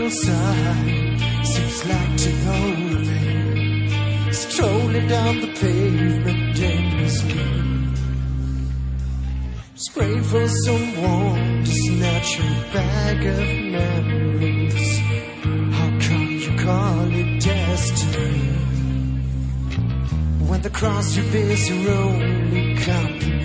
little sign seems like to motivate, strolling down the pavement aimlessly, just praying for someone to snatch your bag of memories. How come you call it destiny when the cross you bear is your only company?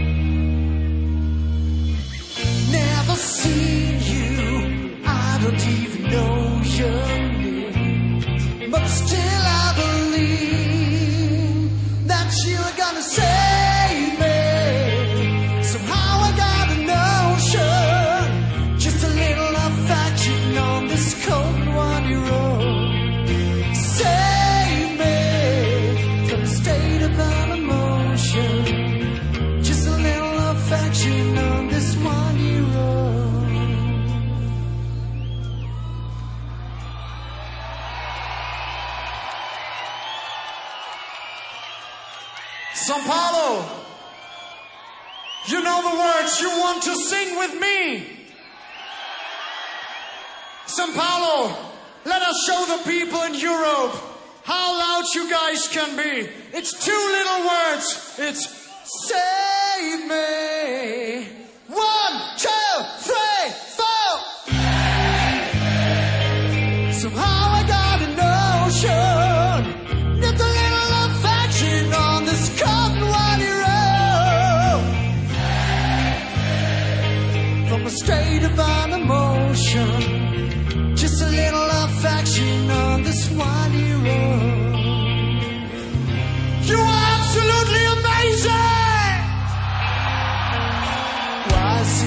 Never seen you, I don't even know your name, but still I believe that you're gonna save me. Somehow I got a notion, just a little affection on this cold and windy road. Save me from a state of unemotion, just a little affection on this windy road. São Paulo, you know the words, you want to sing with me. São Paulo, let us show the people in Europe how loud you guys can be. It's two little words. It's save me. 1, 2, 3, 4. Somehow I got a notion, just a little affection on this cold and windy road. From a state of unemotion, just a little affection on this windy road. You are absolutely amazing. Why is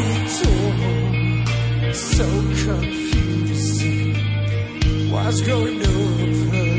it all so confusing? What's going over?